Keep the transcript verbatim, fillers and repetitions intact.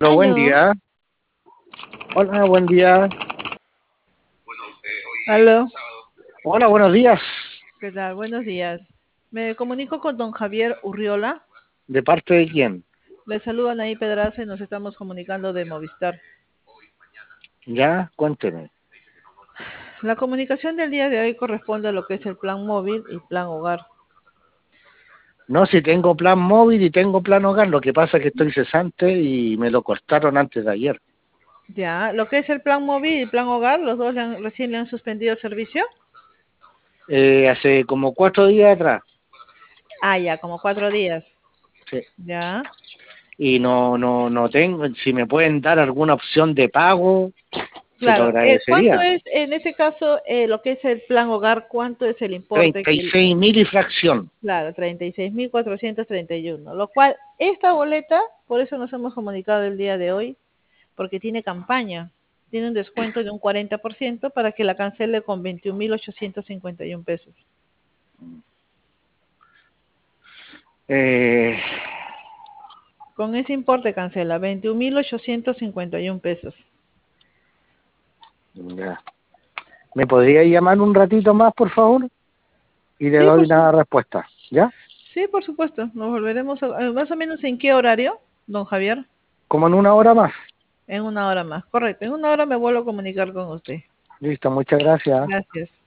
Pero buen Aló, día. Hola, buen día. aló, Hola, buenos días. ¿qué tal? Buenos días. Me comunico con don Javier Urriola. ¿De parte de quién? Le saludan ahí Pedraza y nos estamos comunicando de Movistar. Ya, cuénteme. La comunicación del día de hoy corresponde a lo que es el plan móvil y plan hogar. No, si tengo plan móvil y tengo plan hogar, lo que pasa es que estoy cesante y me lo cortaron antes de ayer. Ya, lo que es el plan móvil y plan hogar, los dos le han- recién le han suspendido el servicio. Eh, hace como cuatro días atrás. Ah, ya, como cuatro días. Sí. Ya. Y no, no, no tengo, si me pueden dar alguna opción de pago, se lo Claro. Eh, ¿cuánto agradecería. es en ese caso eh, lo que es el plan hogar? ¿Cuánto es el importe Treinta y que el- seis mil y fracción. Claro, treinta y seis mil cuatrocientos treinta y uno, lo cual esta boleta, por eso nos hemos comunicado el día de hoy, porque tiene campaña, tiene un descuento de un cuarenta por ciento para que la cancele con veintiún mil ochocientos cincuenta y uno pesos. Eh, Con ese importe cancela veintiún mil ochocientos cincuenta y uno pesos. ya. ¿Me podría llamar un ratito más, por favor? Y le Sí, doy por, una su- respuesta. ¿Ya? sí, por supuesto, nos volveremos a, eh, más o menos en qué horario, don Javier, Como en una hora más. en una hora más, correcto, en una hora me vuelvo a comunicar con usted. Listo, muchas gracias. Gracias.